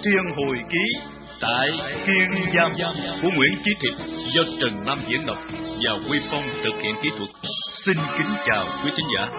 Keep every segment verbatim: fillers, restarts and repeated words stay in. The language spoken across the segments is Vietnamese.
Thiên Hồi Ký tại Kiên Giam của Nguyễn Chí Thiệp do Trần Nam diễn đọc và Quy Phong thực hiện kỹ thuật. Xin kính chào quý thính giả.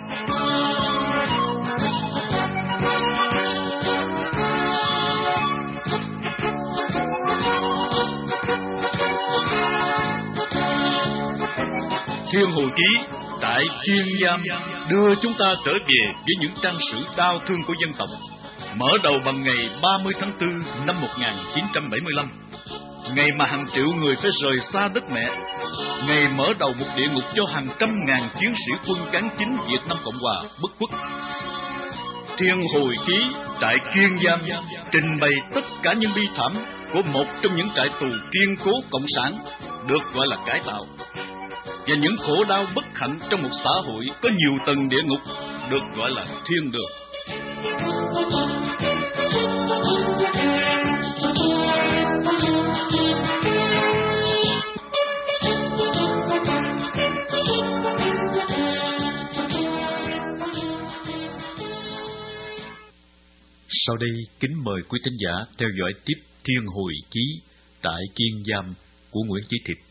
Thiên Hồi Ký tại Kiên Giam đưa chúng ta trở về với những trang sử đau thương của dân tộc. Mở đầu bằng ngày ba mươi tháng tư năm một nghìn chín trăm bảy mươi lăm, ngày mà hàng triệu người phải rời xa đất mẹ, ngày mở đầu một địa ngục cho hàng trăm ngàn chiến sĩ quân cán chính Việt Nam Cộng Hòa bất khuất. Thiên Hồi Ký tại Kiên Giam trình bày tất cả những bi thảm của một trong những trại tù kiên cố cộng sản được gọi là cải tạo, và những khổ đau bất hạnh trong một xã hội có nhiều tầng địa ngục được gọi là thiên đường. Sau đây kính mời quý thính giả theo dõi tiếp Thiên Hồi Ký tại Kiên Giam của Nguyễn Chí Thiệp.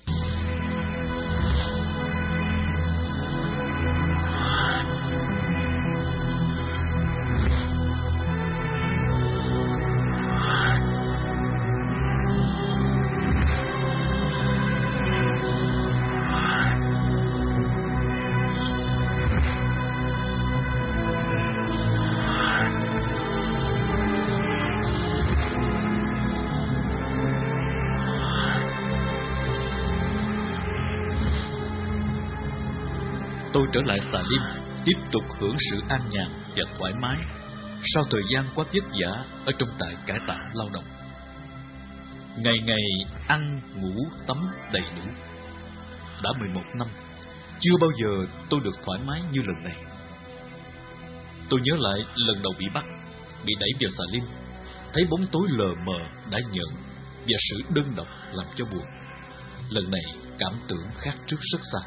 Tôi trở lại Xà Lim, tiếp tục hưởng sự an nhàn và thoải mái sau thời gian quá vất vả ở trong trại cải tạo lao động. Ngày ngày ăn, ngủ, tắm đầy đủ. Đã mười một năm, chưa bao giờ tôi được thoải mái như lần này. Tôi nhớ lại lần đầu bị bắt, bị đẩy vào Xà Lim, thấy bóng tối lờ mờ đã nhợn và sự đơn độc làm cho buồn. Lần này cảm tưởng khác trước rất xa.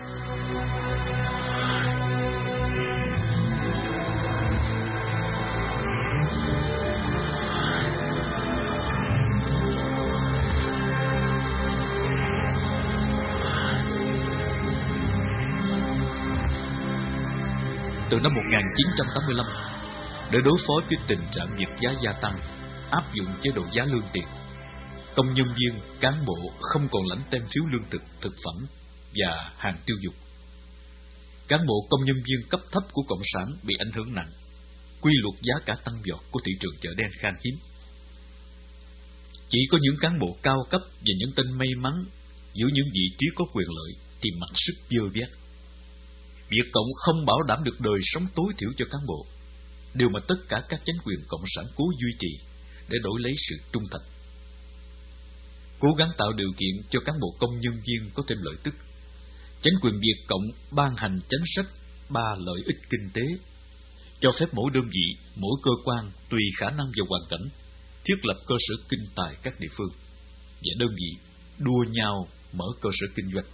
Từ năm một nghìn chín trăm tám mươi lăm, để đối phó với tình trạng vật giá gia tăng, áp dụng chế độ giá lương tiền, công nhân viên, cán bộ không còn lãnh tem phiếu lương thực, thực phẩm và hàng tiêu dùng. Cán bộ công nhân viên cấp thấp của cộng sản bị ảnh hưởng nặng, quy luật giá cả tăng vọt của thị trường chợ đen khan hiếm. Chỉ có những cán bộ cao cấp và những tên may mắn giữ những vị trí có quyền lợi thì mặc sức vơ vét. Việt Cộng không bảo đảm được đời sống tối thiểu cho cán bộ, điều mà tất cả các chính quyền cộng sản cố duy trì để đổi lấy sự trung thành. Cố gắng tạo điều kiện cho cán bộ công nhân viên có thêm lợi tức, chính quyền Việt Cộng ban hành chính sách ba lợi ích kinh tế, cho phép mỗi đơn vị, mỗi cơ quan tùy khả năng và hoàn cảnh thiết lập cơ sở kinh tài các địa phương, và đơn vị đua nhau mở cơ sở kinh doanh.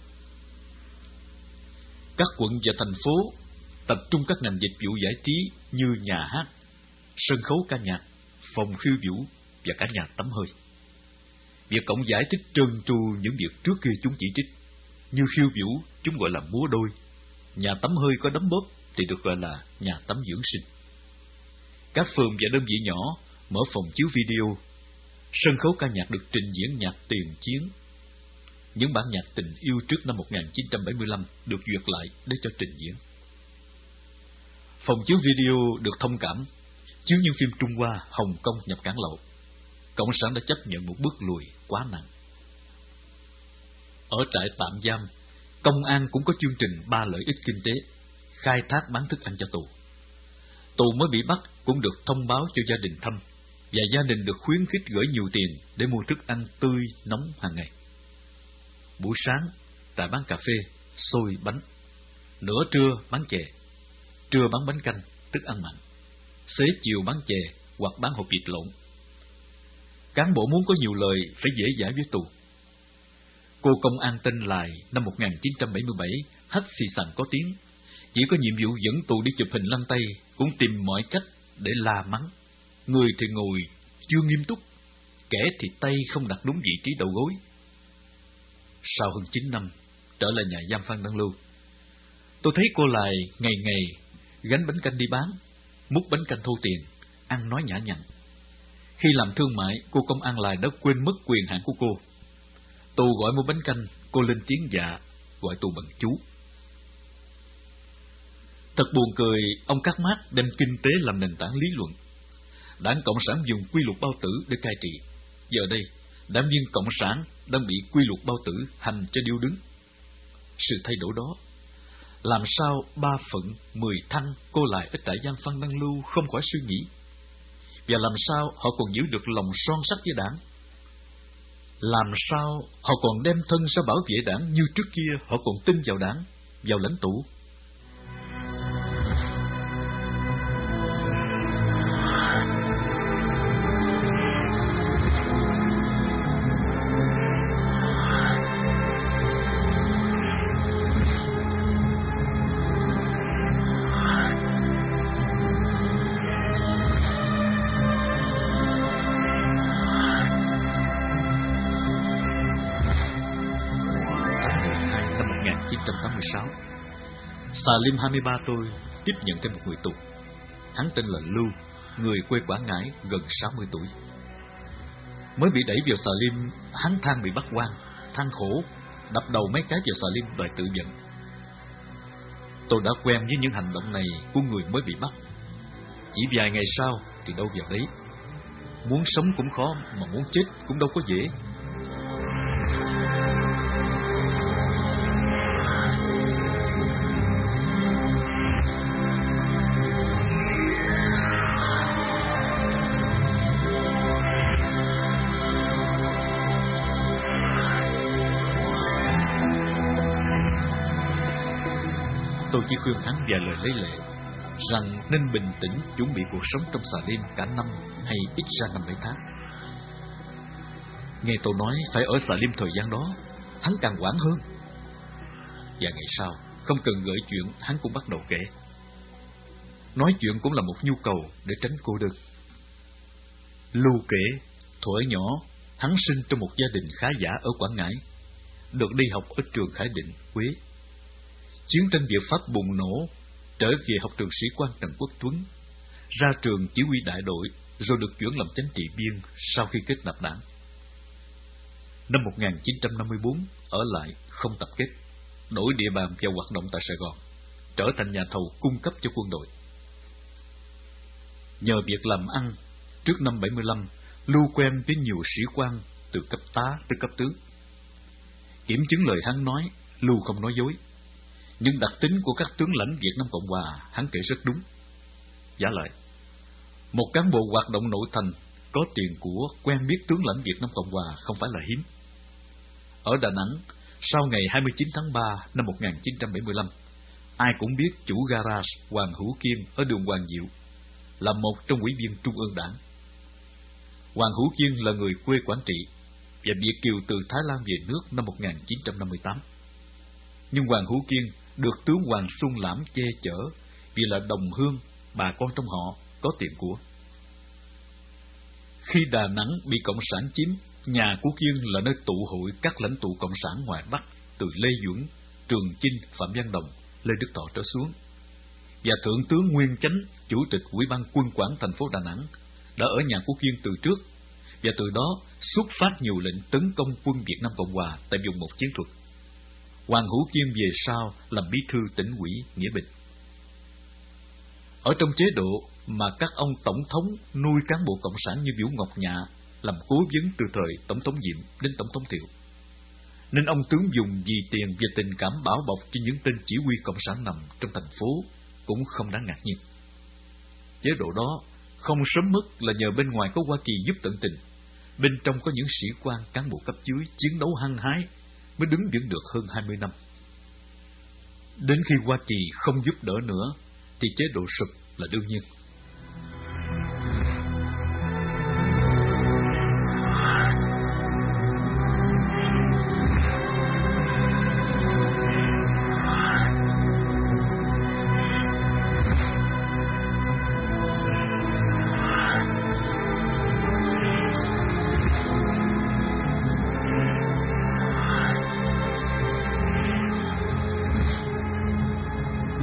Các quận và thành phố tập trung các ngành dịch vụ giải trí như nhà hát, sân khấu ca nhạc, phòng khiêu vũ và cả nhà tắm hơi. Việt Cộng giải thích trơn tru những việc trước kia chúng chỉ trích, như khiêu vũ chúng gọi là múa đôi, nhà tắm hơi có đấm bóp thì được gọi là nhà tắm dưỡng sinh. Các phường và đơn vị nhỏ mở phòng chiếu video, sân khấu ca nhạc được trình diễn nhạc tiền chiến. Những bản nhạc tình yêu trước năm một nghìn chín trăm bảy mươi lăm được duyệt lại để cho trình diễn. Phòng chiếu video được thông cảm, chiếu những phim Trung Hoa, Hồng Kông nhập cảng lậu. Cộng sản đã chấp nhận một bước lùi quá nặng. Ở trại tạm giam, công an cũng có chương trình ba lợi ích kinh tế, khai thác bán thức ăn cho tù. Tù mới bị bắt cũng được thông báo cho gia đình thăm, và gia đình được khuyến khích gửi nhiều tiền để mua thức ăn tươi, nóng hàng ngày. Buổi sáng, trại bán cà phê, xôi, bánh. Nửa trưa bán chè, trưa bán bánh canh, thức ăn mặn. Xế chiều bán chè hoặc bán hộp vịt lộn. Cán bộ muốn có nhiều lời phải dễ dãi với tù. Cô công an tên Lài năm một nghìn chín trăm bảy mươi bảy hất xì xằn có tiếng, chỉ có nhiệm vụ dẫn tù đi chụp hình lăn tay, cũng tìm mọi cách để la mắng. Người thì ngồi chưa nghiêm túc, kẻ thì tay không đặt đúng vị trí đầu gối. Sau hơn chín năm, trở lại nhà giam Phan Đăng Lưu, tôi thấy cô Lài ngày ngày gánh bánh canh đi bán, múc bánh canh thô tiền, ăn nói nhã nhặn. Khi làm thương mại, cô công an Lài đã quên mất quyền hạn của cô. Tôi gọi mua bánh canh, cô lên tiếng dạ, gọi tôi bằng chú. Thật buồn cười, ông Các Mác đem kinh tế làm nền tảng lý luận. Đảng Cộng sản dùng quy luật bao tử để cai trị. Giờ đây, đảng viên Cộng sản đang bị quy luật bao tử hành cho điêu đứng. Sự thay đổi đó, làm sao ba phận, mười thăng cô lại ở trại giam Phan Đăng Lưu không khỏi suy nghĩ? Và làm sao họ còn giữ được lòng son sắt với đảng? Làm sao họ còn đem thân ra bảo vệ đảng như trước kia họ còn tin vào đảng, vào lãnh tụ? Xà Lim hai mươi ba tôi tiếp nhận thêm một người tù. Hắn tên là Lưu, người quê Quảng Ngãi, gần sáu mươi tuổi. Mới bị đẩy vào xà lim, hắn than bị bắt quan, than khổ, đập đầu mấy cái vào xà lim đòi tự giận. Tôi đã quen với những hành động này của người mới bị bắt. Chỉ vài ngày sau thì đâu vào đấy. Muốn sống cũng khó, mà muốn chết cũng đâu có dễ. Tôi chỉ khuyên hắn vài lời lấy lệ, rằng nên bình tĩnh chuẩn bị cuộc sống trong xà lim cả năm hay ít ra năm bảy tháng. Nghe tôi nói phải ở xà lim thời gian đó, hắn càng hoảng hơn. Và ngày sau, không cần gợi chuyện, hắn cũng bắt đầu kể. Nói chuyện cũng là một nhu cầu để tránh cô đơn. Lưu kể, thuở nhỏ, hắn sinh trong một gia đình khá giả ở Quảng Ngãi, được đi học ở trường Khải Định, Huế. Chiến tranh Việt Pháp bùng nổ, trở về học trường sĩ quan Trần Quốc Tuấn, ra trường chỉ huy đại đội, rồi được chuyển làm chánh trị viên sau khi kết nạp đảng. Năm một nghìn chín trăm năm mươi tư, ở lại không tập kết, đổi địa bàn vào hoạt động tại Sài Gòn, trở thành nhà thầu cung cấp cho quân đội. Nhờ việc làm ăn, trước năm bảy mươi lăm, Lưu quen với nhiều sĩ quan từ cấp tá tới cấp tướng. Kiểm chứng lời hắn nói, Lưu không nói dối. Nhưng đặc tính của các tướng lãnh Việt Nam Cộng Hòa, hắn kể rất đúng. Giả lại, một cán bộ hoạt động nội thành, có tiền của, quen biết tướng lãnh Việt Nam Cộng Hòa không phải là hiếm. Ở Đà Nẵng, sau ngày hai mươi chín tháng ba năm một nghìn chín trăm bảy mươi lăm, ai cũng biết chủ garage Hoàng Hữu Kiên ở đường Hoàng Diệu là một trong ủy viên Trung ương Đảng. Hoàng Hữu Kiên là người quê Quảng Trị và bị kiều từ Thái Lan về nước năm một nghìn chín trăm năm mươi tám. Nhưng Hoàng Hữu Kiên được tướng Hoàng Xuân Lãm che chở vì là đồng hương, bà con trong họ có tiền của. Khi Đà Nẵng bị Cộng sản chiếm, nhà của Kiên là nơi tụ hội các lãnh tụ Cộng sản ngoài Bắc, từ Lê Duẩn, Trường Chinh, Phạm Văn Đồng, Lê Đức Thọ trở xuống. Và Thượng tướng Nguyên Chánh, Chủ tịch Ủy ban Quân quản thành phố Đà Nẵng, đã ở nhà của Kiên từ trước, và từ đó xuất phát nhiều lệnh tấn công quân Việt Nam Cộng Hòa tại vùng một chiến thuật. Hoàng Hữu Kiên về sau làm bí thư tỉnh ủy Nghĩa Bình. Ở trong chế độ mà các ông tổng thống nuôi cán bộ cộng sản như Vũ Ngọc Nhạ làm cố vấn từ thời tổng thống Diệm đến tổng thống Thiệu, nên ông tướng dùng vì tiền và tình cảm bảo bọc cho những tên chỉ huy cộng sản nằm trong thành phố cũng không đáng ngạc nhiên. Chế độ đó không sớm mất là nhờ bên ngoài có Hoa Kỳ giúp tận tình, bên trong có những sĩ quan cán bộ cấp dưới chiến đấu hăng hái mới đứng vững được hơn hai mươi năm. Đến khi Hoa Kỳ không giúp đỡ nữa thì chế độ sụp là đương nhiên.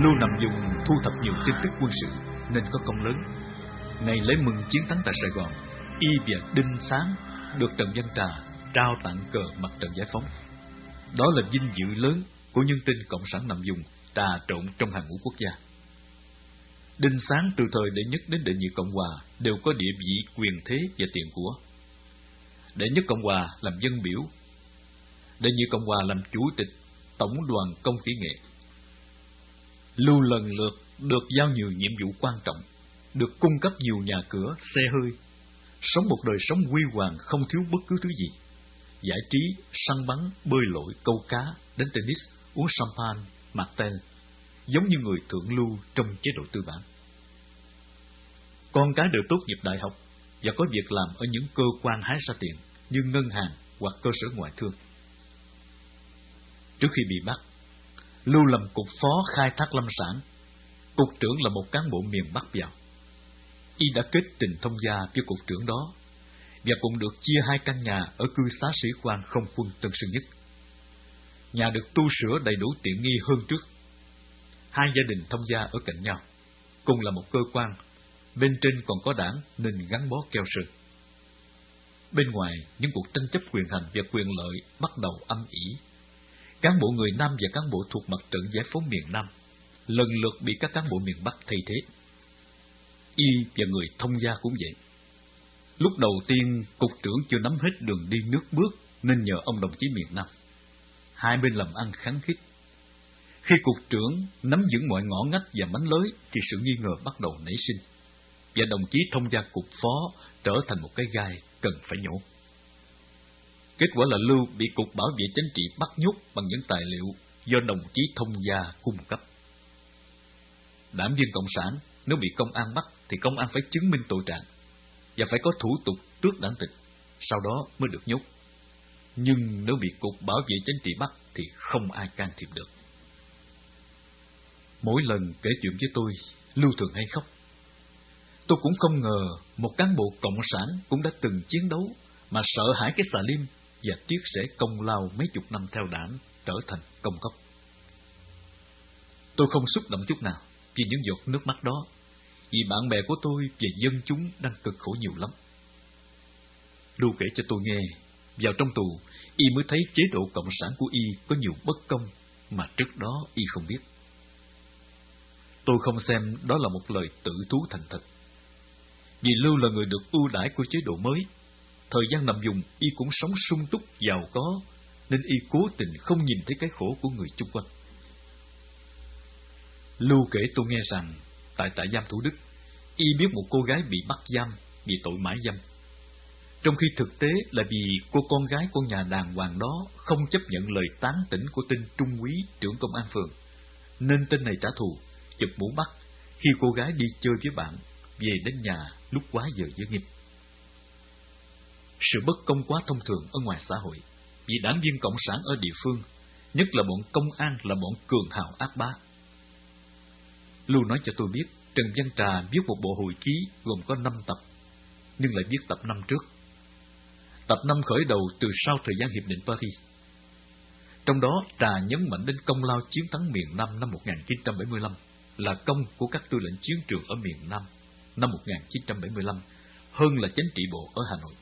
Lưu Nằm Dùng thu thập nhiều tin tức quân sự nên có công lớn. Ngày lễ mừng chiến thắng tại Sài Gòn, y và Đinh Sáng được Trần Văn Trà trao tặng cờ mặt trận giải phóng. Đó là vinh dự lớn của nhân tinh cộng sản Nằm Dùng trà trộn trong hàng ngũ quốc gia. Đinh Sáng từ thời đệ nhất đến đệ nhị Cộng hòa đều có địa vị, quyền thế và tiền của. Đệ nhất Cộng hòa làm dân biểu, đệ nhị Cộng hòa làm chủ tịch Tổng đoàn Công kỹ nghệ. Lưu lần lượt được giao nhiều nhiệm vụ quan trọng, được cung cấp nhiều nhà cửa, xe hơi, sống một đời sống huy hoàng không thiếu bất cứ thứ gì. Giải trí, săn bắn, bơi lội, câu cá, đến tennis, uống champagne, mặc tên, giống như người thượng lưu trong chế độ tư bản. Con cái đều tốt nghiệp đại học và có việc làm ở những cơ quan hái ra tiền như ngân hàng hoặc cơ sở ngoại thương. Trước khi bị bắt, Lưu làm cục phó khai thác lâm sản, cục trưởng là một cán bộ miền Bắc vào. Y đã kết tình thông gia với cục trưởng đó và cũng được chia hai căn nhà ở cư xá sĩ quan không quân Tân Sơn Nhất. Nhà được tu sửa đầy đủ tiện nghi hơn trước. Hai gia đình thông gia ở cạnh nhau, cùng là một cơ quan, bên trên còn có đảng nên gắn bó keo sơn. Bên ngoài, những cuộc tranh chấp quyền hành và quyền lợi bắt đầu âm ỉ. Cán bộ người Nam và cán bộ thuộc mặt trận giải phóng miền Nam lần lượt bị các cán bộ miền Bắc thay thế. Y và người thông gia cũng vậy. Lúc đầu tiên, cục trưởng chưa nắm hết đường đi nước bước nên nhờ ông đồng chí miền Nam. Hai bên làm ăn kháng khích. Khi cục trưởng nắm vững mọi ngõ ngách và mánh lới thì sự nghi ngờ bắt đầu nảy sinh, và đồng chí thông gia cục phó trở thành một cái gai cần phải nhổ. Kết quả là Lưu bị Cục Bảo vệ Chính trị bắt nhốt bằng những tài liệu do đồng chí thông gia cung cấp. Đảng viên Cộng sản nếu bị công an bắt thì công an phải chứng minh tội trạng và phải có thủ tục tước đảng tịch, sau đó mới được nhốt. Nhưng nếu bị Cục Bảo vệ Chính trị bắt thì không ai can thiệp được. Mỗi lần kể chuyện với tôi, Lưu thường hay khóc. Tôi cũng không ngờ một cán bộ cộng sản cũng đã từng chiến đấu mà sợ hãi cái xà lim và tiếc rẻ công lao mấy chục năm theo đảng trở thành công cốc. Tôi không xúc động chút nào vì những giọt nước mắt đó, vì bạn bè của tôi và dân chúng đang cực khổ nhiều lắm. Lưu kể cho tôi nghe, vào trong tù, y mới thấy chế độ cộng sản của y có nhiều bất công mà trước đó y không biết. Tôi không xem đó là một lời tự thú thành thật. Vì Lưu là người được ưu đãi của chế độ mới, thời gian nằm dùng y cũng sống sung túc giàu có, nên y cố tình không nhìn thấy cái khổ của người chung quanh. Lưu kể tôi nghe rằng tại trại giam Thủ Đức, y biết một cô gái bị bắt giam vì tội mãi dâm, trong khi thực tế là vì cô con gái của nhà đàng hoàng đó không chấp nhận lời tán tỉnh của tên Trung úy trưởng công an phường, nên tên này trả thù, chụp mũ bắt khi cô gái đi chơi với bạn về đến nhà lúc quá giờ giới nghiêm. Sự bất công quá thông thường ở ngoài xã hội, vì đảng viên cộng sản ở địa phương, nhất là bọn công an, là bọn cường hào ác bá. Lưu nói cho tôi biết Trần Văn Trà viết một bộ hồi ký gồm có năm tập, nhưng lại viết tập năm trước. Tập năm khởi đầu từ sau thời gian Hiệp định Paris. Trong đó Trà nhấn mạnh đến công lao chiến thắng miền Nam năm một nghìn chín trăm bảy mươi lăm là công của các tư lệnh chiến trường ở miền Nam năm một nghìn chín trăm bảy mươi lăm hơn là chính trị bộ ở Hà Nội.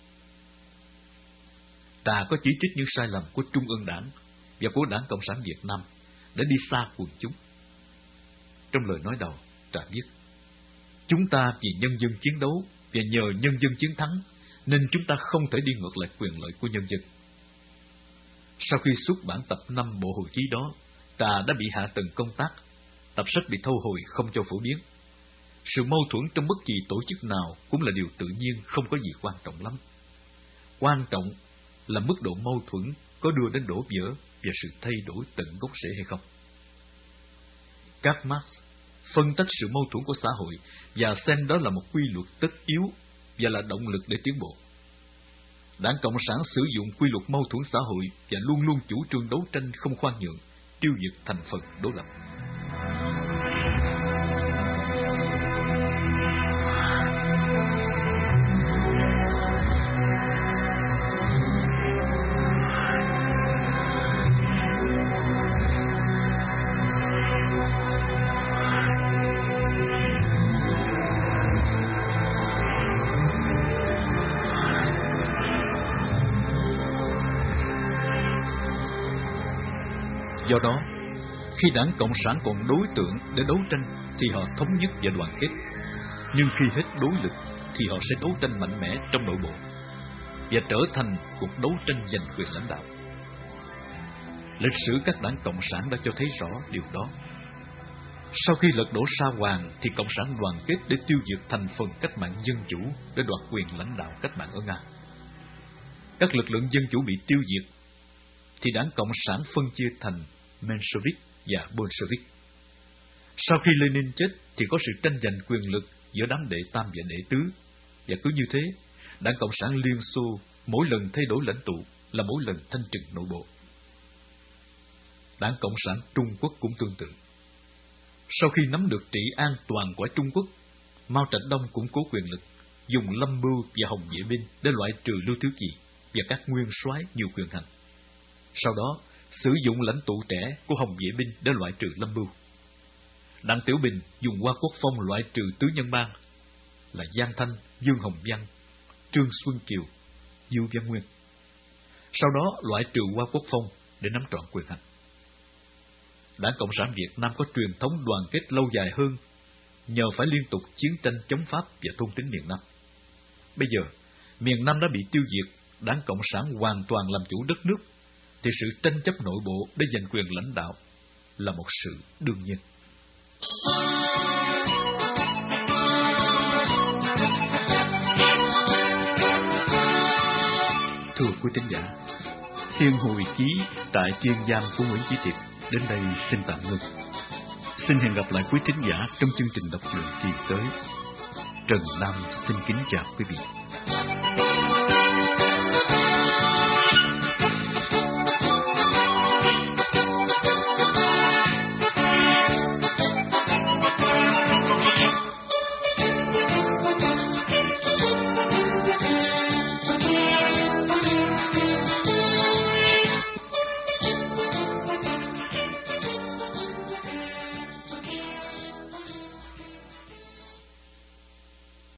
Trà có chỉ trích những sai lầm của Trung ương Đảng và của Đảng Cộng sản Việt Nam đã đi xa quần chúng. Trong lời nói đầu, Trà viết: chúng ta vì nhân dân chiến đấu và nhờ nhân dân chiến thắng, nên chúng ta không thể đi ngược lại quyền lợi của nhân dân. Sau khi xuất bản tập năm bộ hồi ký đó, Trà đã bị hạ tầng công tác, tập sách bị thu hồi không cho phổ biến. Sự mâu thuẫn trong bất kỳ tổ chức nào cũng là điều tự nhiên, không có gì quan trọng lắm. Quan trọng là mức độ mâu thuẫn có đưa đến đổ vỡ và sự thay đổi tận gốc rễ hay không. Karl Marx phân tách sự mâu thuẫn của xã hội và xem đó là một quy luật tất yếu và là động lực để tiến bộ. Đảng Cộng sản sử dụng quy luật mâu thuẫn xã hội và luôn luôn chủ trương đấu tranh không khoan nhượng, tiêu diệt thành phần đối lập. Do đó, khi Đảng Cộng sản còn đối tượng để đấu tranh thì họ thống nhất và đoàn kết. Nhưng khi hết đối lực thì họ sẽ đấu tranh mạnh mẽ trong nội bộ và trở thành cuộc đấu tranh giành quyền lãnh đạo. Lịch sử các đảng Cộng sản đã cho thấy rõ điều đó. Sau khi lật đổ Sa Hoàng thì Cộng sản đoàn kết để tiêu diệt thành phần cách mạng dân chủ để đoạt quyền lãnh đạo cách mạng ở Nga. Các lực lượng dân chủ bị tiêu diệt thì đảng Cộng sản phân chia thành Menshevik và Bolshevik. Sau khi Lenin chết thì có sự tranh giành quyền lực giữa đám đệ tam và đệ tứ, và cứ như thế, đảng Cộng sản Liên Xô mỗi lần thay đổi lãnh tụ là mỗi lần thanh trừng nội bộ. Đảng Cộng sản Trung Quốc cũng tương tự. Sau khi nắm được trị an toàn của Trung Quốc, Mao Trạch Đông củng cố quyền lực, dùng Lâm Bưu và Hồng Vệ Binh để loại trừ Lưu Thiếu Kỳ và các nguyên soái nhiều quyền hành. Sau đó, sử dụng lãnh tụ trẻ của Hồng Vệ Binh để loại trừ Lâm Bưu. Đặng Tiểu Bình dùng Hoa Quốc Phong loại trừ tứ nhân bang là Giang Thanh, Dương Hồng Văn, Trương Xuân Kiều, Dương Văn Nguyên. Sau đó loại trừ Hoa Quốc Phong để nắm trọn quyền hành. Đảng Cộng sản Việt Nam có truyền thống đoàn kết lâu dài hơn nhờ phải liên tục chiến tranh chống Pháp và thôn tính miền Nam. Bây giờ, miền Nam đã bị tiêu diệt, Đảng Cộng sản hoàn toàn làm chủ đất nước, thì sự tranh chấp nội bộ để giành quyền lãnh đạo là một sự đương nhiên. Thưa quý tín giả, Thiên hồi ký tại Kiên Giang của Nguyễn Chí Tiệp đến đây xin tạm ngưng. Xin hẹn gặp lại quý tín giả trong chương trình đọc truyện kỳ tới. Trần Nam xin kính chào quý vị.